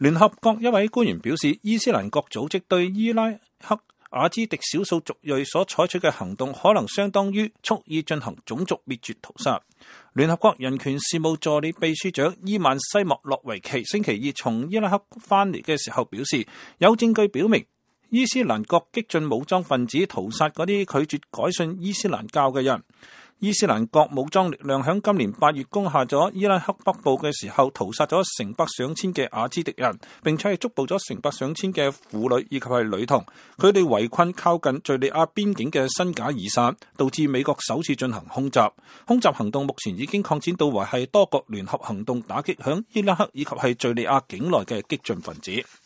聯合國一位官員表示，伊斯蘭國組織對伊拉克雅茲迪少數族裔所採取嘅行動可能相當於蓄意進行種族滅絕屠殺。聯合國人權事務助理秘書長伊曼西莫洛維奇星期二從伊拉克返嚟嘅時候表示，有證據表明伊斯蘭國激進武裝分子屠殺嗰啲拒絕改信伊斯蘭教嘅人。伊斯蘭國武裝力量喺今年8月攻下咗伊拉克北部嘅時候，屠殺咗成百上千嘅雅茲迪人，並且係捉捕咗成百上千嘅婦女以及係女童。佢哋圍困靠近敘利亞邊境嘅新賈爾薩，導致美國首次進行空襲。空襲行動目前已經擴展到為係多國聯合行動，打擊響伊拉克以及係敘利亞境內嘅激進分子。